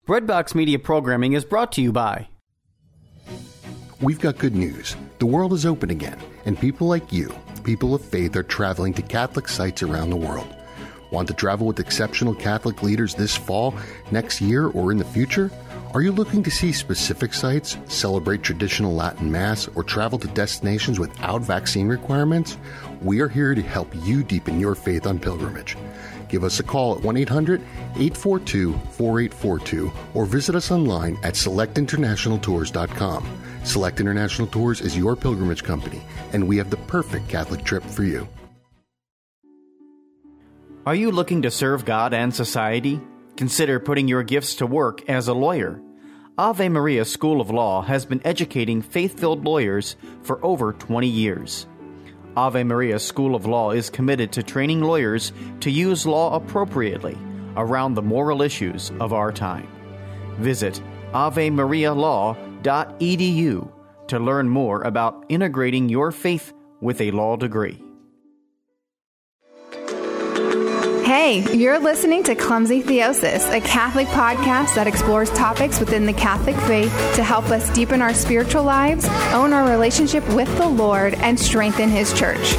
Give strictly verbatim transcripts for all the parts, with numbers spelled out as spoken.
Breadbox Media programming is brought to you by... We've got good news. The world is open again, and people like you, people of faith, are traveling to Catholic sites around the world. Want to travel with exceptional Catholic leaders this fall, next year, or in the future? Are you looking to see specific sites, celebrate traditional Latin Mass, or travel to destinations without vaccine requirements? We are here to help you deepen your faith on pilgrimage. Give us a call at one eight hundred eight four two four eight four two or visit us online at select international tours dot com. Select International Tours is your pilgrimage company, and we have the perfect Catholic trip for you. Are you looking to serve God and society? Consider putting your gifts to work as a lawyer. Ave Maria School of Law has been educating faith-filled lawyers for over twenty years. Ave Maria School of Law is committed to training lawyers to use law appropriately around the moral issues of our time. Visit ave maria law dot e d u to learn more about integrating your faith with a law degree. Hey, you're listening to Clumsy Theosis, a Catholic podcast that explores topics within the Catholic faith to help us deepen our spiritual lives, own our relationship with the Lord, and strengthen His church.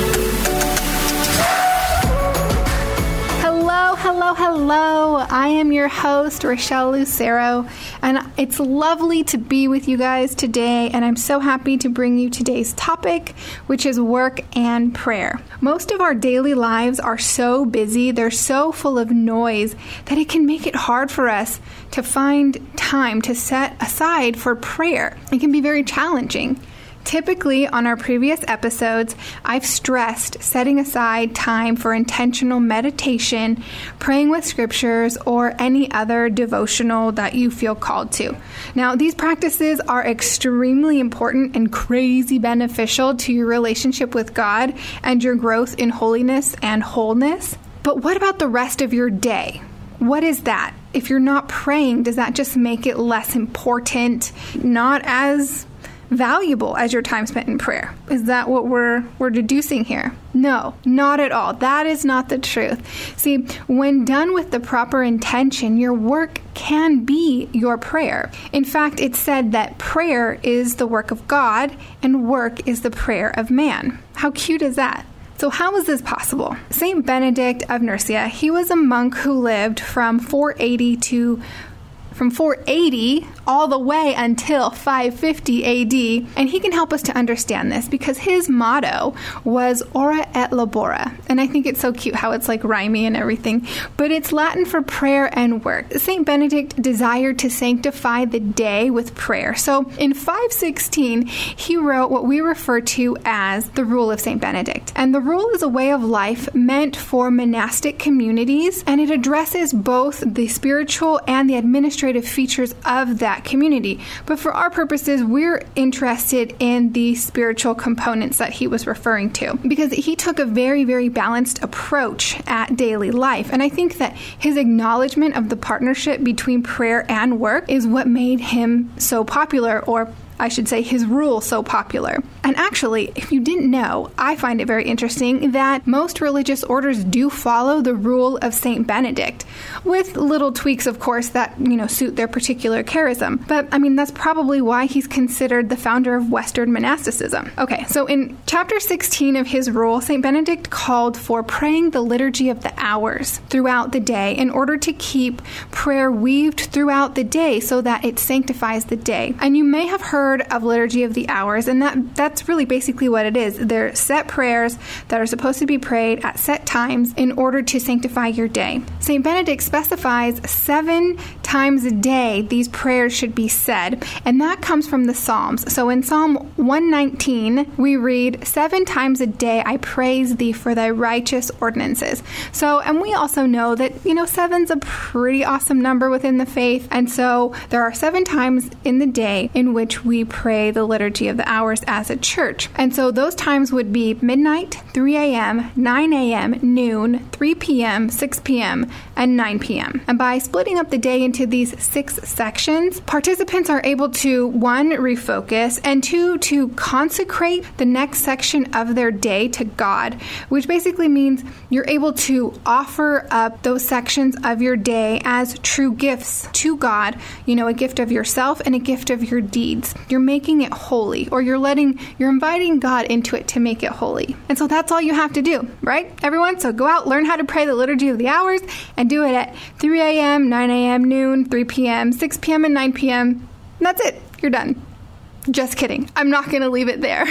Hello, hello, hello. I am your host, Rochelle Lucero, and it's lovely to be with you guys today, and I'm so happy to bring you today's topic, which is work and prayer. Most of our daily lives are so busy, they're so full of noise, that it can make it hard for us to find time to set aside for prayer. It can be very challenging. Typically, on our previous episodes, I've stressed setting aside time for intentional meditation, praying with scriptures, or any other devotional that you feel called to. Now, these practices are extremely important and crazy beneficial to your relationship with God and your growth in holiness and wholeness. But what about the rest of your day? What is that? If you're not praying, does that just make it less important, not as valuable as your time spent in prayer? Is that what we're we're deducing here? No, not at all. That is not the truth. See, when done with the proper intention, your work can be your prayer. In fact, it's said that prayer is the work of God and work is the prayer of man. How cute is that? So how is this possible? Saint Benedict of Nursia, he was a monk who lived from four eighty to from four eighty all the way until five fifty A D, and he can help us to understand this because his motto was ora et labora, and I think it's so cute how it's like rhymey and everything, but it's Latin for prayer and work. Saint Benedict desired to sanctify the day with prayer, so in five sixteen he wrote what we refer to as the Rule of Saint Benedict, and the rule is a way of life meant for monastic communities, and it addresses both the spiritual and the administrative features of that community. But for our purposes, we're interested in the spiritual components that he was referring to because he took a very, very balanced approach at daily life. And I think that his acknowledgement of the partnership between prayer and work is what made him so popular, or I should say his rule so popular. And actually, if you didn't know, I find it very interesting that most religious orders do follow the rule of Saint Benedict, with little tweaks, of course, that, you know, suit their particular charism. But, I mean, that's probably why he's considered the founder of Western monasticism. Okay, so in chapter sixteen of his rule, Saint Benedict called for praying the liturgy of the hours throughout the day in order to keep prayer weaved throughout the day so that it sanctifies the day. And you may have heard of Liturgy of the Hours, and that that's really basically what it is. They're set prayers that are supposed to be prayed at set times in order to sanctify your day. Saint Benedict specifies seven times a day these prayers should be said, and that comes from the Psalms. So in Psalm one nineteen, we read, "Seven times a day I praise thee for thy righteous ordinances." So, and we also know that, you know, seven's a pretty awesome number within the faith, and so there are seven times in the day in which we pray the Liturgy of the Hours as a church. And so those times would be midnight, three a.m., nine a.m., noon, three p.m., six p.m., and nine p.m. And by splitting up the day into into these six sections, participants are able to, one, refocus, and two, to consecrate the next section of their day to God, which basically means you're able to offer up those sections of your day as true gifts to God, you know, a gift of yourself and a gift of your deeds. You're making it holy, or you're letting, you're inviting God into it to make it holy. And so that's all you have to do, right, everyone? So go out, learn how to pray the Liturgy of the Hours, and do it at three a.m., nine a.m., noon, three p.m., six p.m., and nine p.m. And that's it. You're done. Just kidding. I'm not going to leave it there.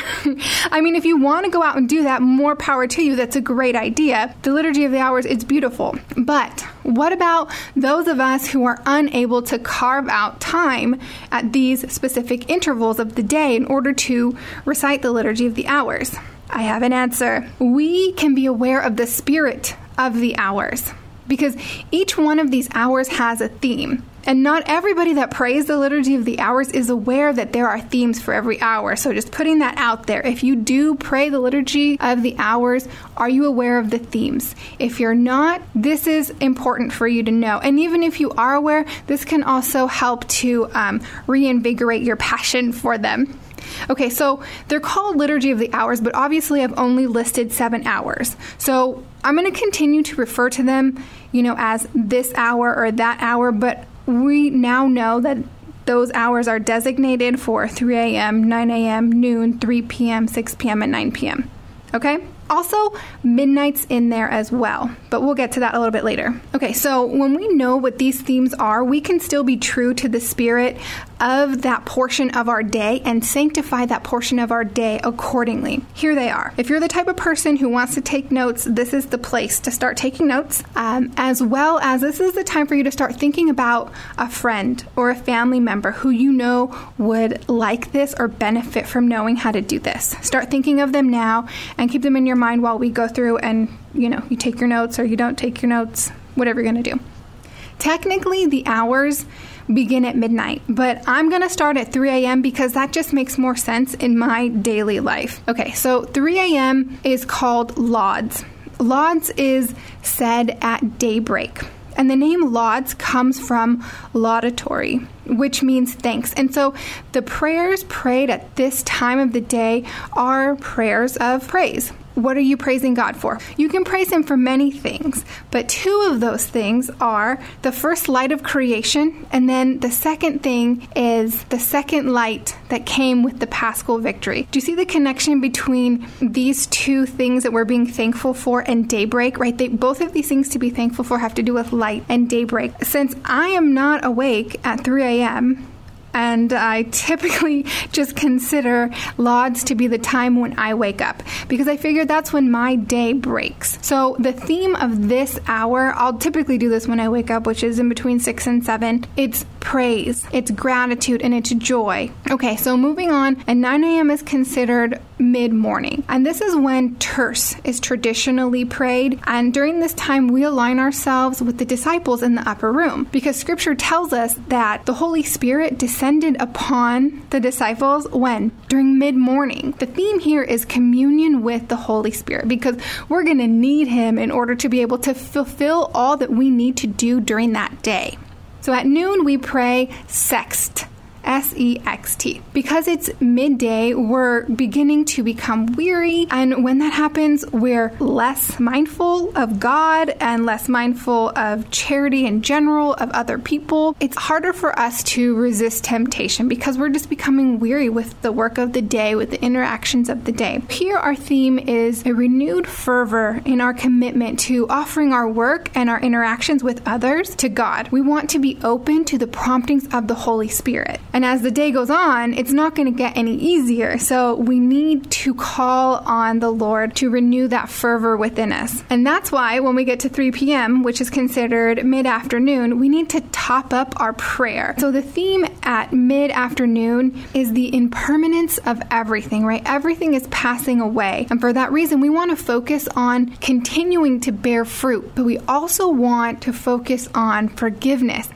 I mean, if you want to go out and do that, more power to you. That's a great idea. The Liturgy of the Hours, it's beautiful. But what about those of us who are unable to carve out time at these specific intervals of the day in order to recite the Liturgy of the Hours? I have an answer. We can be aware of the spirit of the hours, because each one of these hours has a theme. And not everybody that prays the Liturgy of the Hours is aware that there are themes for every hour. So just putting that out there. If you do pray the Liturgy of the Hours, are you aware of the themes? If you're not, this is important for you to know. And even if you are aware, this can also help to um, reinvigorate your passion for them. Okay, so they're called Liturgy of the Hours, but obviously I've only listed seven hours. So I'm going to continue to refer to them, you know, as this hour or that hour, but we now know that those hours are designated for three a.m., nine a.m., noon, three p.m., six p.m., and nine p.m. Okay? Also, midnight's in there as well, but we'll get to that a little bit later. Okay, so when we know what these themes are, we can still be true to the spirit of that portion of our day and sanctify that portion of our day accordingly. Here they are. If you're the type of person who wants to take notes, this is the place to start taking notes, um, as well as this is the time for you to start thinking about a friend or a family member who you know would like this or benefit from knowing how to do this. Start thinking of them now and keep them in your mind while we go through and, you know, you take your notes or you don't take your notes, whatever you're going to do. Technically, the hours begin at midnight, but I'm going to start at three a.m. because that just makes more sense in my daily life. Okay, so three a.m. is called Lauds. Lauds is said at daybreak. And the name Lauds comes from laudatory, which means thanks. And so the prayers prayed at this time of the day are prayers of praise. What are you praising God for? You can praise Him for many things, but two of those things are the first light of creation, and then the second thing is the second light that came with the Paschal victory. Do you see the connection between these two things that we're being thankful for and daybreak, right? They, both of these things to be thankful for have to do with light and daybreak. Since I am not awake at three a.m., and I typically just consider Lauds to be the time when I wake up, because I figure that's when my day breaks. So the theme of this hour, I'll typically do this when I wake up, which is in between six and seven. It's praise, it's gratitude, and it's joy. Okay, so moving on, and nine a.m. is considered mid-morning. And this is when terce is traditionally prayed. And during this time, we align ourselves with the disciples in the upper room, because Scripture tells us that the Holy Spirit descended upon the disciples when? During mid-morning. The theme here is communion with the Holy Spirit, because we're going to need Him in order to be able to fulfill all that we need to do during that day. So at noon, we pray Sext. S E X T. Because it's midday, we're beginning to become weary, and when that happens, we're less mindful of God and less mindful of charity in general, of other people. It's harder for us to resist temptation because we're just becoming weary with the work of the day, with the interactions of the day. Here, our theme is a renewed fervor in our commitment to offering our work and our interactions with others to God. We want to be open to the promptings of the Holy Spirit. And as the day goes on, it's not going to get any easier. So we need to call on the Lord to renew that fervor within us. And that's why when we get to three p.m., which is considered mid-afternoon, we need to top up our prayer. So the theme at mid-afternoon is the impermanence of everything, right? Everything is passing away. And for that reason, we want to focus on continuing to bear fruit, but we also want to focus on forgiveness.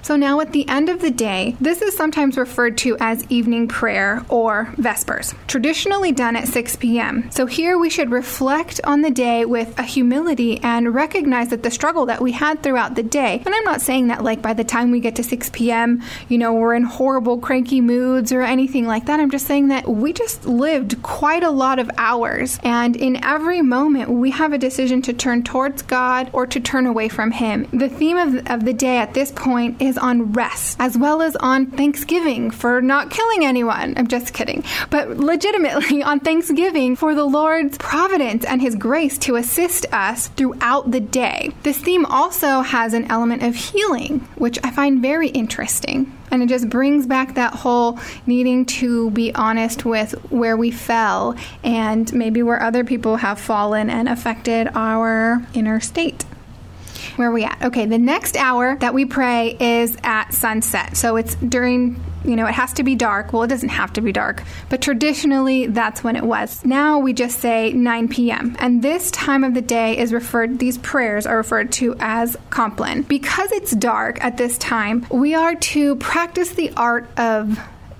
So now at the end of the day, this is sometimes referred to as evening prayer or Vespers, traditionally done at six p.m. So here we should reflect on the day with a humility and recognize that the struggle that we had throughout the day. And I'm not saying that like by the time we get to six p.m., you know, we're in horrible, cranky moods or anything like that. I'm just saying that we just lived quite a lot of hours. And in every moment, we have a decision to turn towards God or to turn away from Him. The theme of, of the day at this point is on rest, as well as on Thanksgiving for not killing anyone. I'm just kidding. But legitimately on Thanksgiving for the Lord's providence and His grace to assist us throughout the day. This theme also has an element of healing, which I find very interesting. And it just brings back that whole needing to be honest with where we fell and maybe where other people have fallen and affected our inner state. Where are we at? Okay, the next hour that we pray is at sunset. So it's during, you know, it has to be dark. Well, it doesn't have to be dark, but traditionally that's when it was. Now we just say nine p.m. And this time of the day is referred, these prayers are referred to as Compline. Because it's dark at this time, we are to practice the art of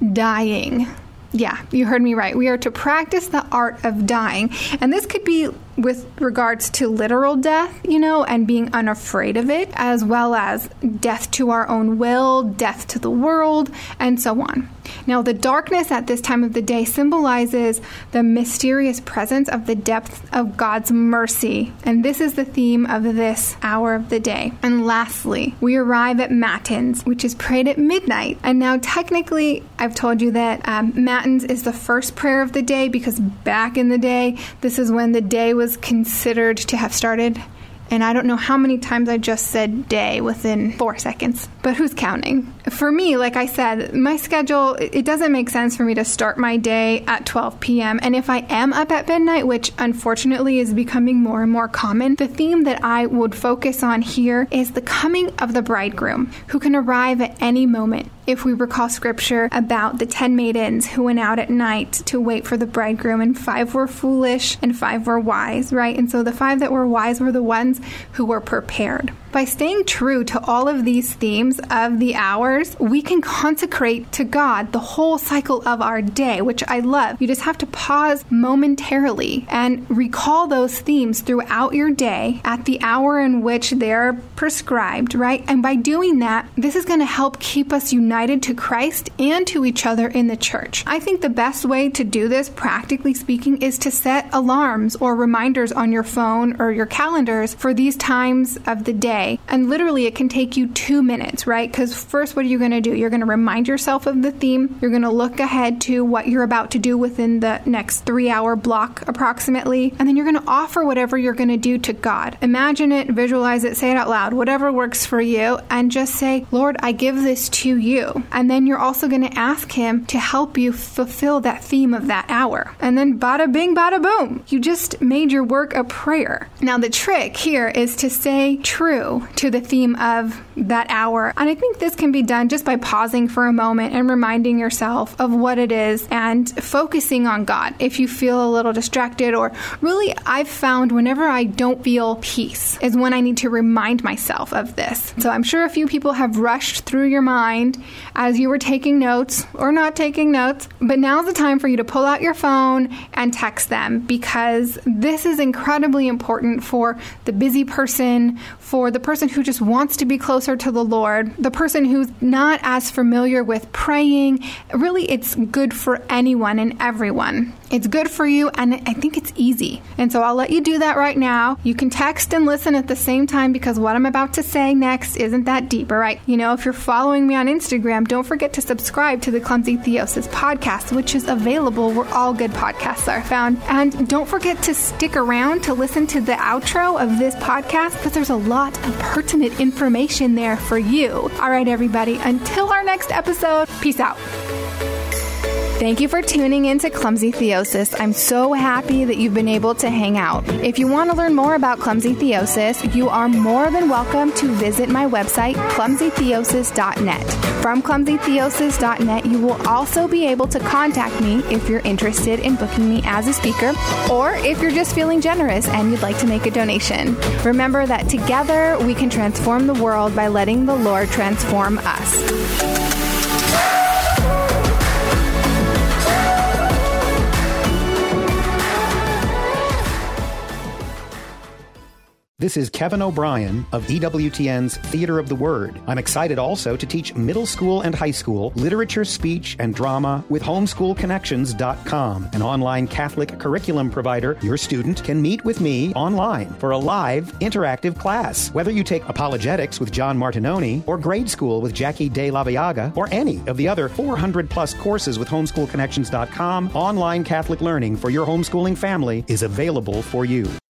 dying. Yeah, you heard me right. We are to practice the art of dying. And this could be with regards to literal death, you know, and being unafraid of it, as well as death to our own will, death to the world, and so on. Now, the darkness at this time of the day symbolizes the mysterious presence of the depth of God's mercy. And this is the theme of this hour of the day. And lastly, we arrive at Matins, which is prayed at midnight. And now, technically, I've told you that um, Matins is the first prayer of the day because back in the day, this is when the day was considered to have started. And I don't know how many times I just said day within four seconds, but who's counting? For me, like I said, my schedule, it doesn't make sense for me to start my day at twelve p.m. And if I am up at midnight, which unfortunately is becoming more and more common, the theme that I would focus on here is the coming of the bridegroom, who can arrive at any moment. If we recall scripture about the ten maidens who went out at night to wait for the bridegroom, and five were foolish and five were wise, right? And so the five that were wise were the ones who were prepared. By staying true to all of these themes of the hours, we can consecrate to God the whole cycle of our day, which I love. You just have to pause momentarily and recall those themes throughout your day at the hour in which they're prescribed, right? And by doing that, this is going to help keep us united to Christ and to each other in the church. I think the best way to do this, practically speaking, is to set alarms or reminders on your phone or your calendars for these times of the day. And literally, it can take you two minutes, right? Because first, what are you going to do? You're going to remind yourself of the theme. You're going to look ahead to what you're about to do within the next three-hour block, approximately. And then you're going to offer whatever you're going to do to God. Imagine it, visualize it, say it out loud, whatever works for you, and just say, Lord, I give this to you. And then you're also going to ask Him to help you fulfill that theme of that hour. And then bada bing, bada boom. You just made your work a prayer. Now, the trick here is to stay true to the theme of that hour. And I think this can be done just by pausing for a moment and reminding yourself of what it is and focusing on God. If you feel a little distracted, or really, I've found whenever I don't feel peace is when I need to remind myself of this. So I'm sure a few people have rushed through your mind as you were taking notes or not taking notes, but now's the time for you to pull out your phone and text them, because this is incredibly important for the busy person, for the person who just wants to be closer to the Lord, the person who's not as familiar with praying. Really, it's good for anyone and everyone. It's good for you, and I think it's easy. And so I'll let you do that right now. You can text and listen at the same time, because what I'm about to say next isn't that deep, all right? You know, if you're following me on Instagram, don't forget to subscribe to the Clumsy Theosis podcast, which is available where all good podcasts are found. And don't forget to stick around to listen to the outro of this podcast, because there's a lot of pertinent information there for you. All right, everybody, until our next episode, peace out. Thank you for tuning in to Clumsy Theosis. I'm so happy that you've been able to hang out. If you want to learn more about Clumsy Theosis, you are more than welcome to visit my website, clumsy theosis dot net. From clumsy theosis dot net, you will also be able to contact me if you're interested in booking me as a speaker, or if you're just feeling generous and you'd like to make a donation. Remember that together we can transform the world by letting the Lord transform us. This is Kevin O'Brien of E W T N's Theater of the Word. I'm excited also to teach middle school and high school literature, speech, and drama with homeschool connections dot com, an online Catholic curriculum provider. Your student can meet with me online for a live, interactive class. Whether you take apologetics with John Martinoni, or grade school with Jackie De La Viaga, or any of the other four hundred plus courses with homeschool connections dot com, online Catholic learning for your homeschooling family is available for you.